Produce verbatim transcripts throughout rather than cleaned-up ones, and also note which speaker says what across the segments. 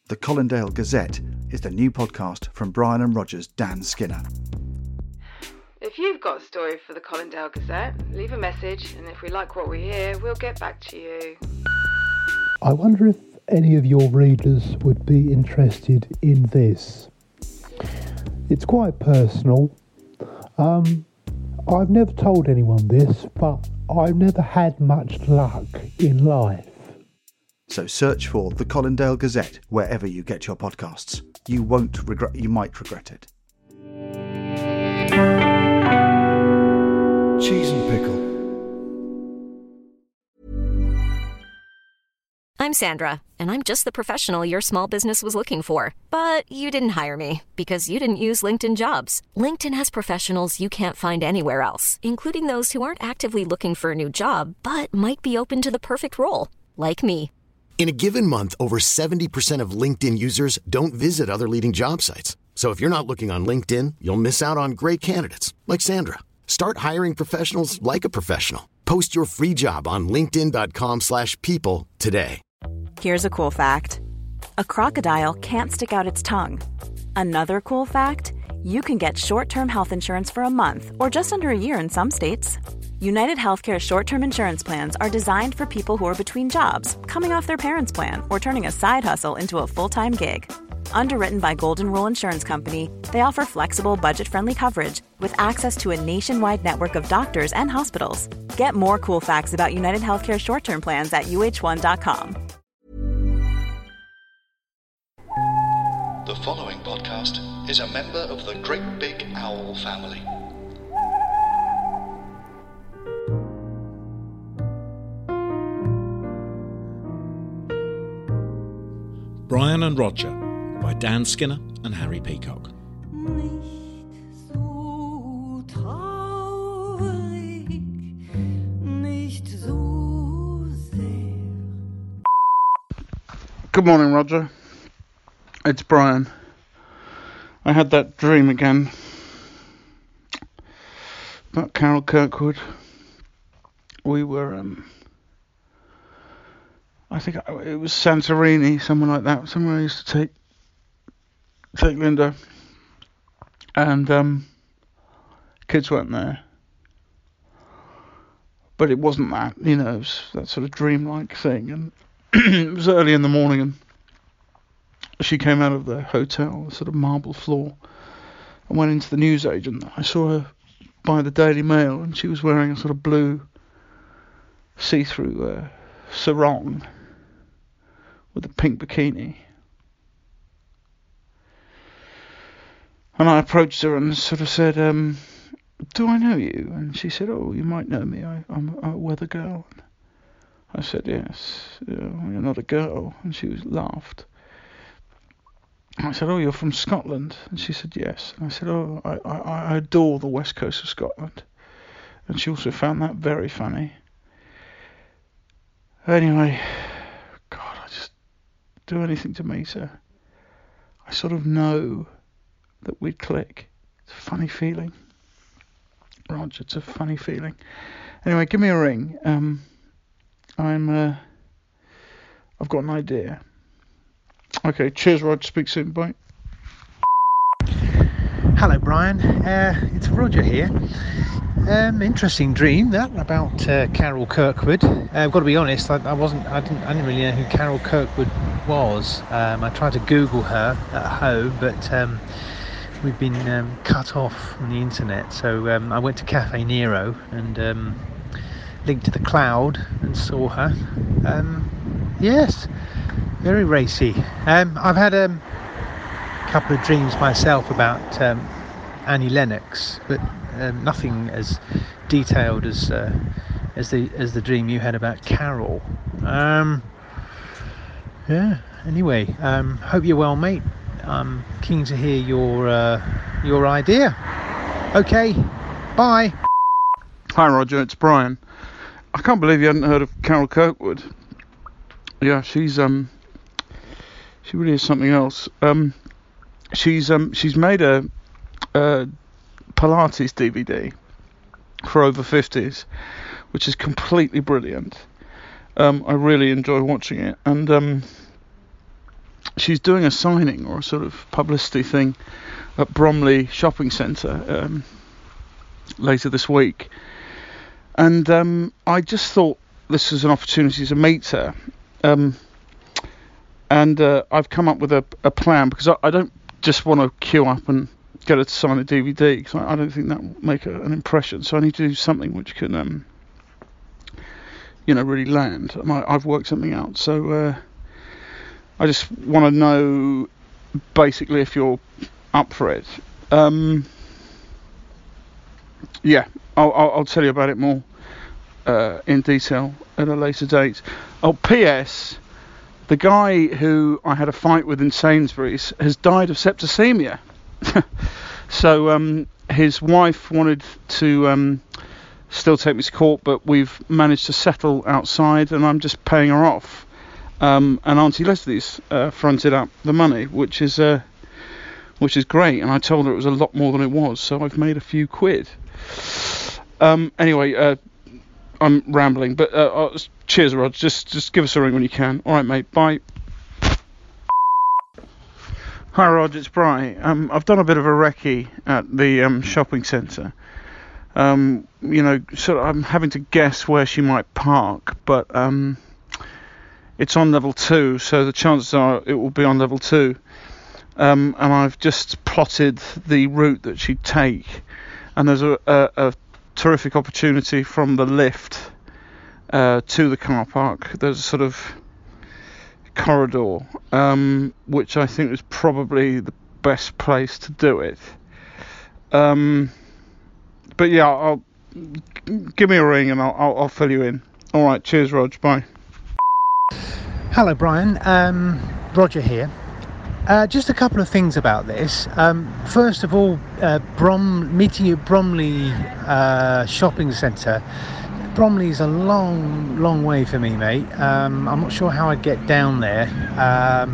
Speaker 1: The Colindale Gazette is the new podcast from Brian and Roger's Dan Skinner.
Speaker 2: If you've got a story for the Colindale Gazette, leave a message, and if we like what we hear, we'll get back to you.
Speaker 3: I wonder if any of your readers would be interested in this. It's quite personal. Um, I've never told anyone this, but I've never had much luck in life.
Speaker 1: So search for The Colindale Gazette wherever you get your podcasts. You won't regret, you might regret it. Cheese and pickle.
Speaker 4: I'm Sandra, and I'm just the professional your small business was looking for. But you didn't hire me because you didn't use LinkedIn Jobs. LinkedIn has professionals you can't find anywhere else, including those who aren't actively looking for a new job, but might be open to the perfect role, like me.
Speaker 5: In a given month, over seventy percent of LinkedIn users don't visit other leading job sites. So if you're not looking on LinkedIn, you'll miss out on great candidates like Sandra. Start hiring professionals like a professional. Post your free job on linkedin.com slash people today.
Speaker 6: Here's a cool fact. A crocodile can't stick out its tongue. Another cool fact, you can get short-term health insurance for a month or just under a year in some states. United Healthcare short-term insurance plans are designed for people who are between jobs, coming off their parents' plan, or turning a side hustle into a full-time gig. Underwritten by Golden Rule Insurance Company, they offer flexible, budget-friendly coverage with access to a nationwide network of doctors and hospitals. Get more cool facts about United Healthcare short-term plans at U H one dot com.
Speaker 7: The following podcast is a member of the Great Big Owl family.
Speaker 8: Brian and Roger by Dan Skinner and Harry Peacock.
Speaker 9: Good morning, Roger. It's Brian. I had that dream again about Carol Kirkwood. We were, um, I think it was Santorini, somewhere like that. Somewhere I used to take take Linda, and um, kids weren't there. But it wasn't that, you know, it was that sort of dreamlike thing. And it was early in the morning, and she came out of the hotel, the sort of marble floor, and went into the newsagent. I saw her by the Daily Mail, and she was wearing a sort of blue see-through uh, sarong with a pink bikini. And I approached her and sort of said, um, do I know you? And she said, oh, you might know me. I, I'm a weather girl. I said, yes, you know, you're not a girl. And she was laughed. I said, oh, you're from Scotland? And she said, yes. And I said, oh, I, I, I adore the west coast of Scotland. And she also found that very funny. Anyway, God, I just do anything to meet her. I sort of know that we'd click. It's a funny feeling. Roger, it's a funny feeling. Anyway, give me a ring. Um, I'm, uh, I've got an idea. Okay, cheers, Roger. Speak soon. Bye.
Speaker 10: Hello, Brian. Uh, it's Roger here. Um, interesting dream that about uh, Carol Kirkwood. Uh, I've got to be honest. I, I wasn't. I didn't. I didn't really know who Carol Kirkwood was. Um, I tried to Google her at home, but um, we've been um, cut off from the internet. So um, I went to Cafe Nero and um, linked to the cloud and saw her. Um, yes. Very racy. Um, I've had um, a couple of dreams myself about um, Annie Lennox, but um, nothing as detailed as uh, as the as the dream you had about Carol. Um, yeah. Anyway, um, hope you're well, mate. I'm keen to hear your uh, your idea. Okay. Bye.
Speaker 9: Hi, Roger. It's Brian. I can't believe you hadn't heard of Carol Kirkwood. Yeah, she's um. She really is something else. Um, she's um she's made a, a Pilates D V D for over fifties, which is completely brilliant. Um, I really enjoy watching it, and um, she's doing a signing or a sort of publicity thing at Bromley Shopping Centre um, later this week. And um, I just thought this was an opportunity to meet her. Um, and uh, I've come up with a, a plan, because I, I don't just want to queue up and get her to sign a D V D, because I, I don't think that will make a, an impression. So I need to do something which can, um, you know, really land. And I, I've worked something out. So uh, I just want to know, basically, if you're up for it. Um, yeah, I'll, I'll, I'll tell you about it more uh, in detail at a later date. Oh, P S The guy who I had a fight with in Sainsbury's has died of septicemia. So um, his wife wanted to um, still take me to court, but we've managed to settle outside, and I'm just paying her off. Um, and Auntie Leslie's uh, fronted up the money, which is uh, which is great. And I told her it was a lot more than it was, so I've made a few quid. Um, anyway, uh, I'm rambling, but uh, uh, cheers, Rod. Just just give us a ring when you can. All right, mate. Bye. Hi, Rod. It's Bri. Um, I've done a bit of a recce at the um, shopping centre. Um, you know, so I'm having to guess where she might park, but um, it's on level two, so the chances are it will be on level two. Um, and I've just plotted the route that she'd take, and there's a, a, a terrific opportunity from the lift uh, to the car park. There's a sort of corridor, um, which I think is probably the best place to do it. Um, but yeah, I'll give me a ring and I'll, I'll, I'll fill you in. All right, cheers, Rog. Bye.
Speaker 10: Hello, Brian. Um, Roger here. Uh, just a couple of things about this. Um, first of all, uh, Brom meeting you at Bromley uh, Shopping Centre. Bromley's a long, long way for me, mate. Um, I'm not sure how I'd get down there. Um,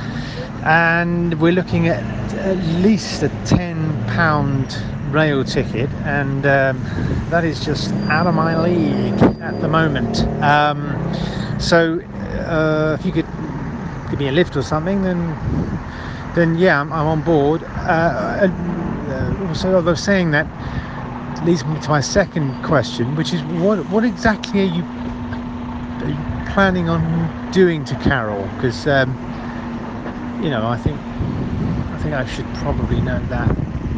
Speaker 10: and we're looking at at least a ten pound rail ticket, and um, that is just out of my league at the moment. Um, so uh, if you could give me a lift or something, then then yeah, I'm, I'm on board. Uh, uh, also, I was saying that leads me to my second question, which is what what exactly are you, are you planning on doing to Carol? Because um, you know, I think I think I should probably know that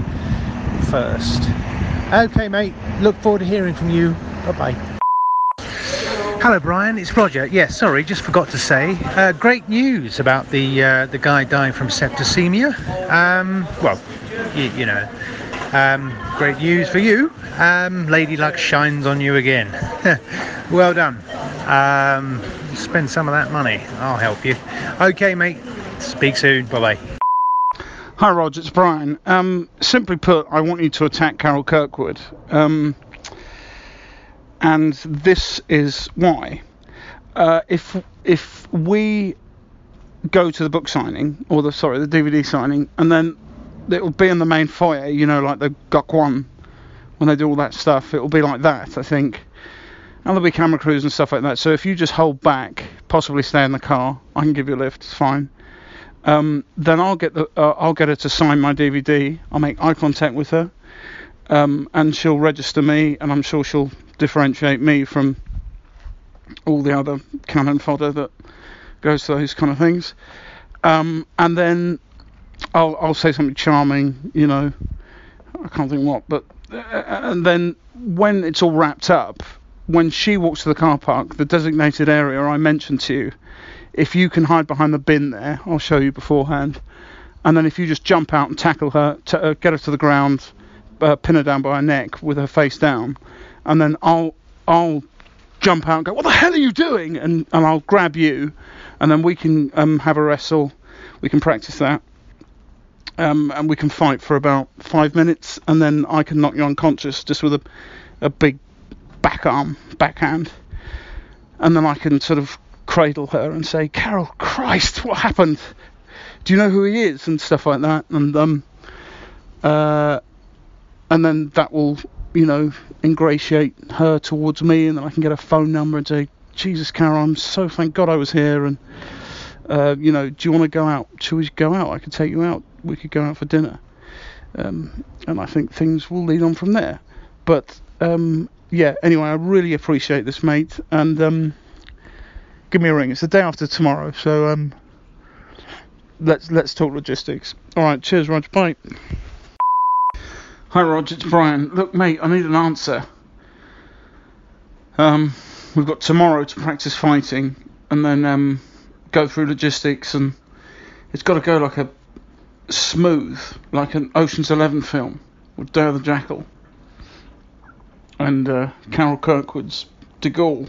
Speaker 10: first. Okay, mate. Look forward to hearing from you. Bye bye. Hello, Brian. It's Roger. Yeah, sorry, just forgot to say. Uh, great news about the uh, the guy dying from septicemia. Um, well, you, you know. Um, great news for you. Um, Lady Luck shines on you again. Well done. Um, spend some of that money. I'll help you. Okay, mate. Speak soon. Bye-bye.
Speaker 9: Hi, Rog. It's Brian. Um, simply put, I want you to attack Carol Kirkwood. Um, and this is why. Uh, if if we go to the book signing, or the sorry, the D V D signing, and then it'll be in the main foyer, you know, like the Gok One, when they do all that stuff, it'll be like that, I think. And there'll be camera crews and stuff like that. So if you just hold back, possibly stay in the car, I can give you a lift, it's fine. Um, then I'll get the uh, I'll get her to sign my D V D. I'll make eye contact with her, um, and she'll register me, and I'm sure she'll differentiate me from all the other cannon fodder that goes to those kind of things. Um, and then I'll I'll say something charming, you know, I can't think what, but uh, and then when it's all wrapped up, when she walks to the car park, the designated area I mentioned to you, if you can hide behind the bin there, I'll show you beforehand, and then if you just jump out and tackle her, t- uh, get her to the ground, uh, pin her down by her neck with her face down, and then I'll I'll jump out and go, what the hell are you doing? And and I'll grab you, and then we can um, have a wrestle, we can practice that. Um, and we can fight for about five minutes, and then I can knock you unconscious just with a, a big back arm, backhand, and then I can sort of cradle her and say, Carol, Christ, what happened? Do you know who he is? And stuff like that, and um, uh, and then that will, you know, ingratiate her towards me, and then I can get a phone number and say, Jesus, Carol, I'm so thank God I was here, and Uh, you know, do you want to go out? Shall we go out? I could take you out. We could go out for dinner. Um, and I think things will lead on from there. But, um, yeah, anyway, I really appreciate this, mate. And um, give me a ring. It's the day after tomorrow, so um, let's let's talk logistics. All right, cheers, Rog. Bye. Hi, Rog. It's Brian. Look, mate, I need an answer. Um, we've got tomorrow to practice fighting, and then um, go through logistics, and it's got to go like a smooth, like an Ocean's Eleven film with Day of the Jackal and uh, Carol Kirkwood's De Gaulle.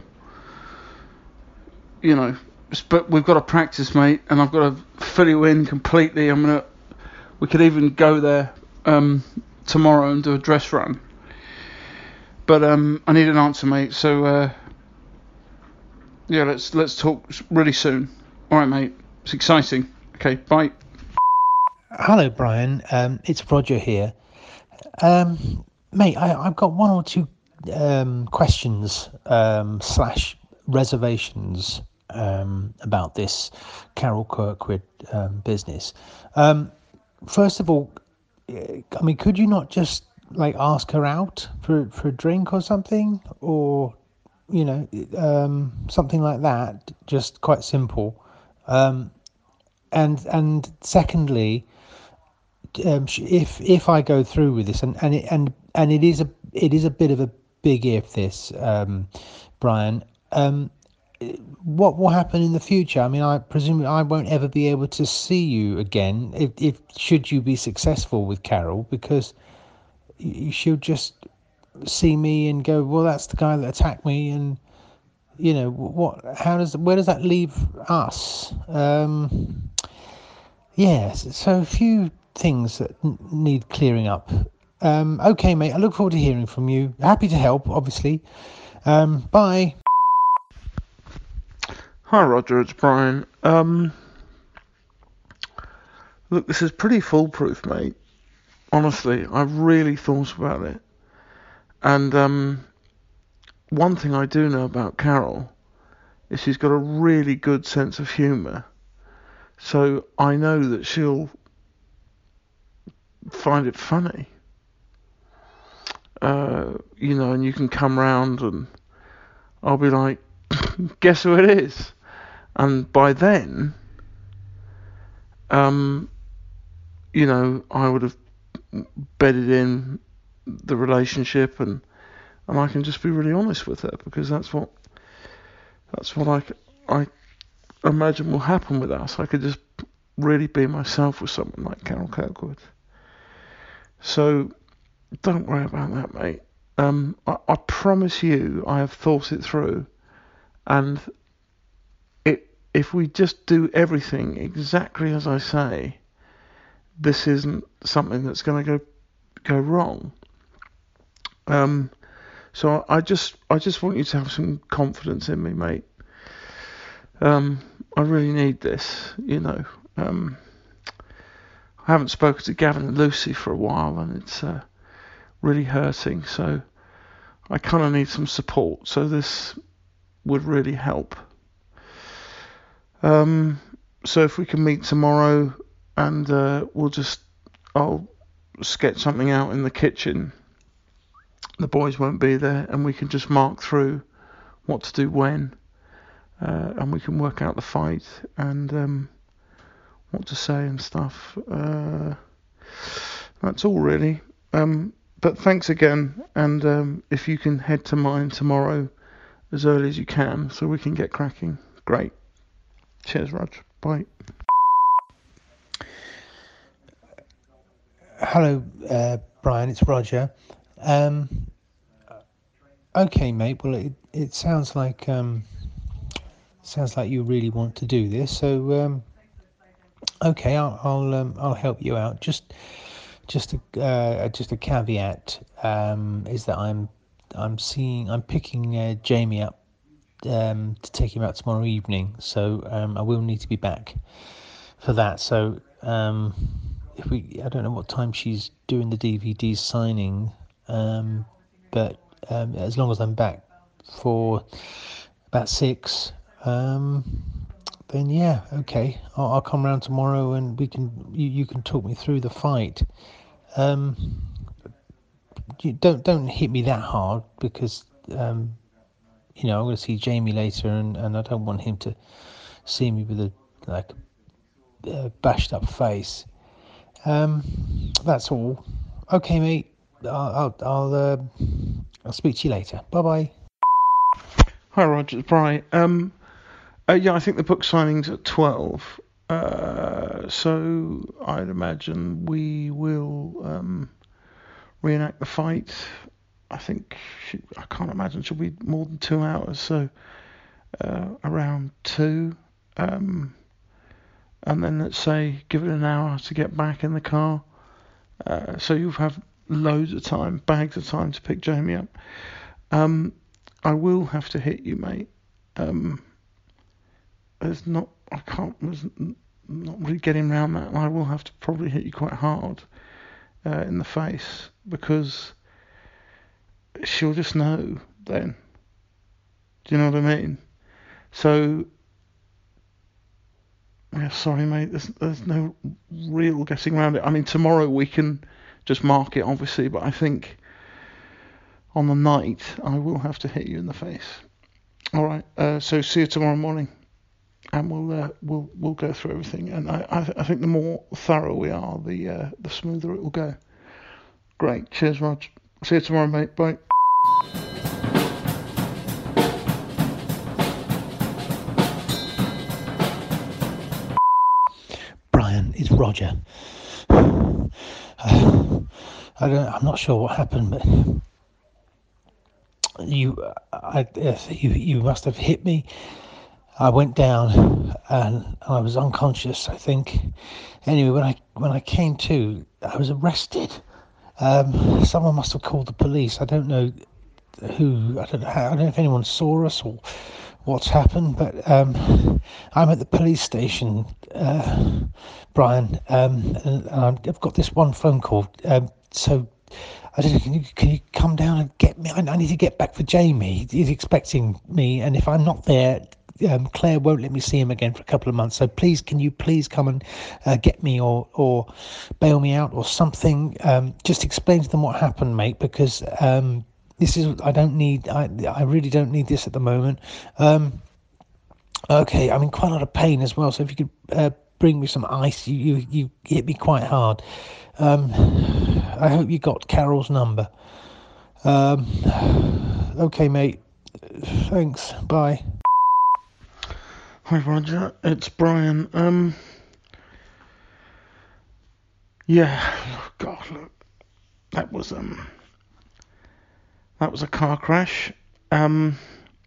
Speaker 9: You know, but we've got to practice, mate, and I've got to fill you in completely. I'm gonna. We could even go there um, tomorrow and do a dress run. But um, I need an answer, mate. So uh, yeah, let's let's talk really soon. All right, mate. It's exciting. Okay, bye.
Speaker 10: Hello, Brian. Um, it's Roger here. Um, mate, I, I've got one or two um, questions um, slash reservations um, about this Carol Kirkwood um, business. Um, first of all, I mean, could you not just like ask her out for for a drink or something, or you know, um, something like that? Just quite simple. Um, and and secondly, um, if if I go through with this, and and it, and and it is a it is a bit of a big if this, um, Brian. Um, what will happen in the future? I mean, I presume I won't ever be able to see you again if if should you be successful with Carol, because she'll just see me and go, well, that's the guy that attacked me, and you know what? How does where does that leave us? Um, yes, so a few things that n- need clearing up. Um, okay, mate. I look forward to hearing from you. Happy to help, obviously. Um, bye.
Speaker 9: Hi, Roger. It's Brian. Um, look, this is pretty foolproof, mate. Honestly, I've really thought about it. And um, one thing I do know about Carol is she's got a really good sense of humour. So I know that she'll find it funny. Uh, you know, and you can come round and I'll be like, guess who it is? And by then, um, you know, I would have bedded in the relationship, and and I can just be really honest with her, because that's what that's what I, I imagine will happen with us. I could just really be myself with someone like Carol Kirkwood. So don't worry about that, mate. Um, I, I promise you, I have thought it through, and it if we just do everything exactly as I say, this isn't something that's going to go go wrong. Um, so I just I just want you to have some confidence in me, mate. Um, I really need this, you know. Um, I haven't spoken to Gavin and Lucy for a while, and it's uh, really hurting. So I kind of need some support. So this would really help. Um, so if we can meet tomorrow, and uh, we'll just I'll sketch something out in the kitchen. The boys won't be there, and we can just mark through what to do when, uh, and we can work out the fight and um, what to say and stuff. Uh, that's all really. Um, but thanks again, and um, if you can head to mine tomorrow as early as you can, so we can get cracking. Great. Cheers, Rog. Bye.
Speaker 10: Hello, uh, Brian. It's Roger. Um, okay, mate. Well, it it sounds like um, sounds like you really want to do this. So, um, okay, I'll I'll um, I'll help you out. Just just a uh, just a caveat um, is that I'm I'm seeing I'm picking uh, Jamie up um, to take him out tomorrow evening. So um, I will need to be back for that. So. Um, If we, I don't know what time she's doing the D V D signing, um, but um, as long as I'm back for about six, um, then yeah, okay, I'll, I'll come round tomorrow and we can you, you can talk me through the fight. Um, you don't don't hit me that hard because um, you know I'm going to see Jamie later and, and I don't want him to see me with a like a bashed up face. Um, that's all. Okay, mate. I'll I'll I'll, uh, I'll speak to you later. Bye bye.
Speaker 9: Hi, Roger. It's Brian. Um, uh, yeah, I think the book signing's at twelve. Uh, so I'd imagine we will um, reenact the fight. I think she, I can't imagine she'll be more than two hours. So uh, around two, um, and then let's say give it an hour to get back in the car. Uh, so you'll have loads of time, bags of time to pick Jamie up. Um, I will have to hit you, mate. Um, there's not, I can't, there's not really getting around that. I will have to probably hit you quite hard uh, in the face because she'll just know then. Do you know what I mean? So, yeah, sorry, mate. There's there's no real getting around it. I mean, tomorrow we can just mark it, obviously, but I think on the night I will have to hit you in the face. All right. Uh, so see you tomorrow morning, and we'll uh, we'll we'll go through everything. And I I, I think the more thorough we are, the uh, the smoother it will go. Great. Cheers, Rog. See you tomorrow, mate. Bye.
Speaker 10: Brian, it's Roger. Uh, I don't. I'm not sure what happened, but you, I, you, you must have hit me. I went down and I was unconscious, I think. Anyway, when I when I came to, I was arrested. Um, someone must have called the police. I don't know who. I don't know. How, I don't know if anyone saw us or what's happened, but um, I'm at the police station, uh, Brian, um, and, and I've got this one phone call. Um, so I don't know, can you, can you come down and get me? I, I need to get back for Jamie. He's expecting me, and if I'm not there, um, Claire won't let me see him again for a couple of months. So please, can you please come and uh, get me or or bail me out or something? Um, just explain to them what happened, mate, because um, this is, I don't need, I I really don't need this at the moment. Um, okay, I'm in quite a lot of pain as well, so if you could uh, bring me some ice, you, you, you hit me quite hard. Um, I hope you got Carol's number. Um, okay, mate. Thanks. Bye.
Speaker 9: Hi, Roger. It's Brian. Um, yeah. God, look, that was um, that was a car crash. Um,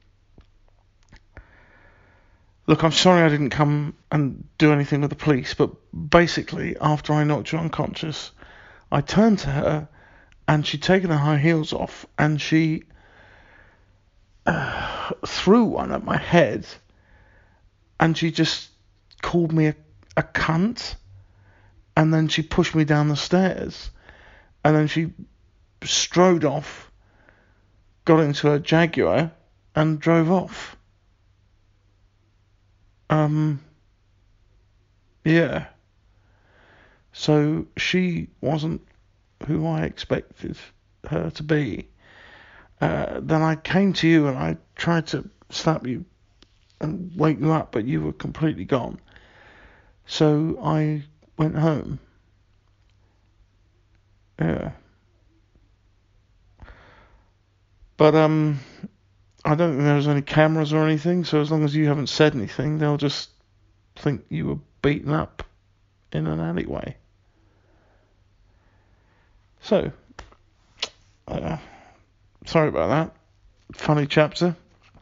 Speaker 9: look, I'm sorry I didn't come and do anything with the police, but basically, after I knocked you unconscious, I turned to her, and she'd taken her high heels off, and she uh, threw one at my head. And she just called me a, a cunt, and then she pushed me down the stairs, and then she strode off, got into her Jaguar, and drove off. Um, yeah. So she wasn't who I expected her to be. Uh, then I came to you and I tried to slap you and wake you up, but you were completely gone. So I went home. Yeah. But um, I don't think there was any cameras or anything, so as long as you haven't said anything, they'll just think you were beaten up in an alleyway. So, uh, sorry about that. Funny chapter.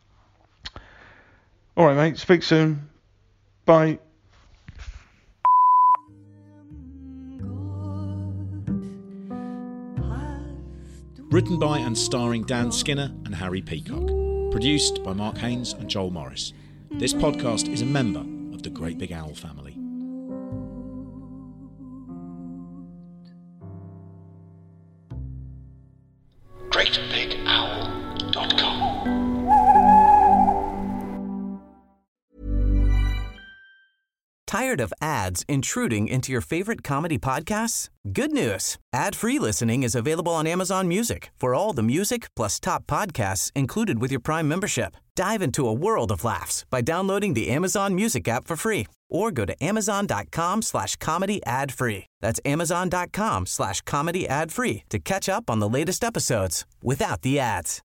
Speaker 9: All right, mate. Speak soon. Bye.
Speaker 8: Written by and starring Dan Skinner and Harry Peacock. Produced by Mark Haynes and Joel Morris. This podcast is a member of the Great Big Owl family.
Speaker 7: great big owl dot com
Speaker 11: Tired of ads intruding into your favorite comedy podcasts? Good news. Ad-free listening is available on Amazon Music for all the music plus top podcasts included with your Prime membership. Dive into a world of laughs by downloading the Amazon Music app for free or go to amazon.com slash comedy ad free. That's amazon.com slash comedy ad free to catch up on the latest episodes without the ads.